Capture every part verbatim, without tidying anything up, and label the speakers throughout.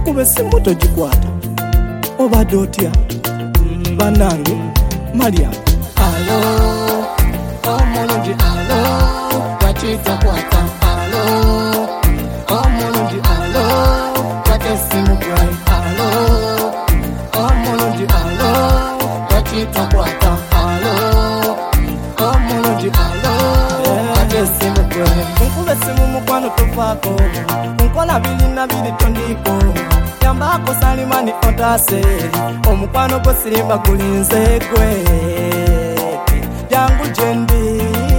Speaker 1: kube simu tojikwata oba dotya banange Maria.
Speaker 2: Alo, omulungi alo, wachita kwata alo, omulungi alo, watesimu gwe alo, omulungi alo, wachita kwata alo, omulungi alo, watesimu gwe.
Speaker 1: Nkube simu mukwano tofako, nkola bili na bili tondiko, yambako salimani otase, omukwano ko sirimba kulinze gwe jangu jendi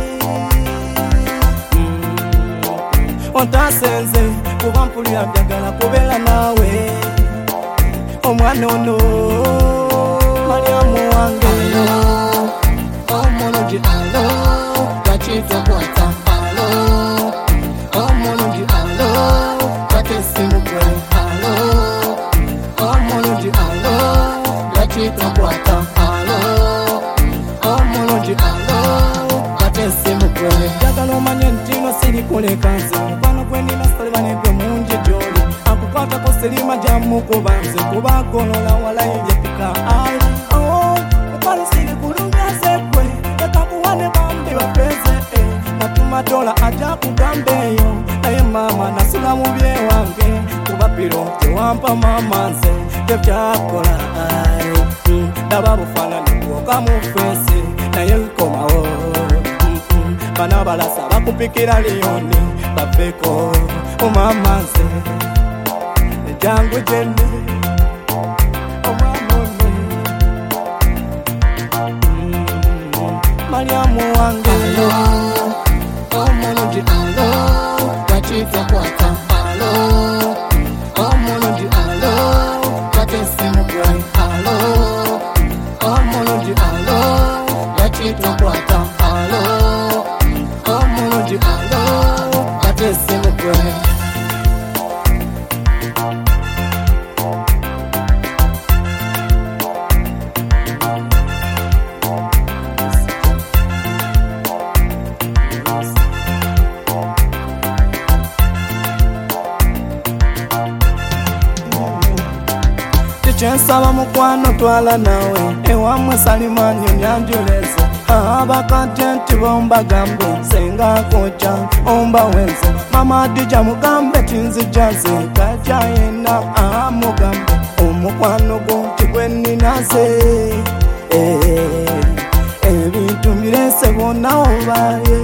Speaker 1: otasenze kuba mpulira byagala kubeera nawe omwana ono Mariamu wange.
Speaker 2: Omulungi alo, wachita kwata alo, omulungi alo, watesimu gwe alo, omulungi alo, wachita kwata alo, omulungi alo, watesimu gwe.
Speaker 1: Jagala omanye ntino siri kuleka nze mukwano gwe nina salibane gwe mungi gyoli akukwata ko sirima jamu kubanze kubagolola walayibye pika ai oh mukwano siri kulumya sekwe yakakuwane bambi bapeze natuma dola aja kugambeyo naye mama nasula mubye wange kuba piro tewampa mama nze tebyakola ai daba bufanani bwoka mu fesi naye nkomawo bana balasa bakupikira liyoni bafeko omama nze jangu jendi omwanone Mariamu wange.
Speaker 2: Alo, omulungi alo, wachita kwata alo, omulungi alo, watesimu gwe alo, omulungi alo, wachita kwata alo, omulungi alo, watesimu gwe.
Speaker 1: Chensaba mukwano twala nawe ewamwe salimani nyanjuleze abakatenti bomba gambe senga kocha omba wenze mama dija mugambe tinzijaze kaja yena amugambe omukwano go kigweni naze ebintu mirese bona obaye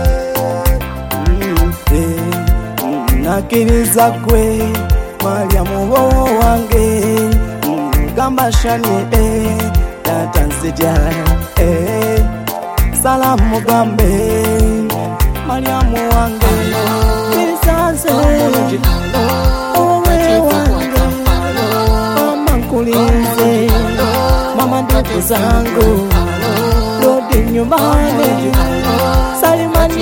Speaker 1: nakiriza gwe Mariamu wange gamba shani eh tata nzija eh salamu gambe Mariamu wange kirisanze
Speaker 2: Omulungi alo,
Speaker 1: owe wange mama nkulinze mama ndoto zangu rudi nyumbani salimani